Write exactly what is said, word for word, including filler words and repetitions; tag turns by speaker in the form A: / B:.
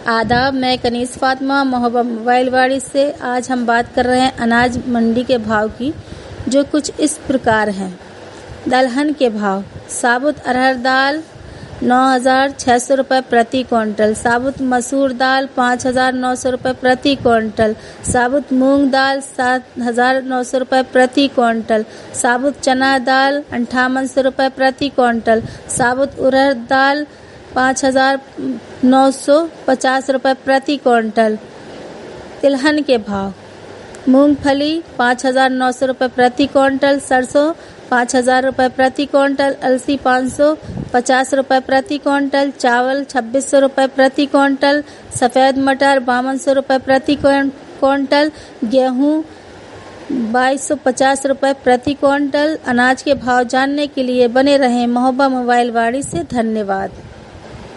A: आदाब, मैं कनीस फातिमा मोहब्बत मोबाइल वाड़ी से। आज हम बात कर रहे हैं अनाज मंडी के भाव की, जो कुछ इस प्रकार हैं। दलहन के भाव: साबुत अरहर दाल नौ हज़ार छः सौ रुपये प्रति क्विंटल, साबुत मसूर दाल पाँच हज़ार नौ सौ रुपये प्रति क्विंटल, साबुत मूंग दाल सात हज़ार नौ सौ रुपये प्रति क्विंटल, साबुत चना दाल अंठावन सौ रुपये प्रति क्विंटल, साबुत उड़द दाल पाँच हज़ार नौ सौ पचास रुपये प्रति क्विंटल। तिलहन के भाव: मूंगफली पाँच हज़ार नौ सौ रुपये प्रति क्विंटल, सरसों पाँच हज़ार रुपये प्रति क्विंटल, अलसी पाँच सौ पचास रुपये प्रति क्विंटल, चावल छब्बीस सौ रुपये प्रति क्विंटल, सफ़ेद मटर बावन सौ रुपये प्रति क्विंटल, गेहूँ बाईस सौ पचास रुपये प्रति क्विंटल। अनाज के भाव जानने के लिए बने रहें मोहब्बत मोबाइल वाड़ी से। धन्यवाद।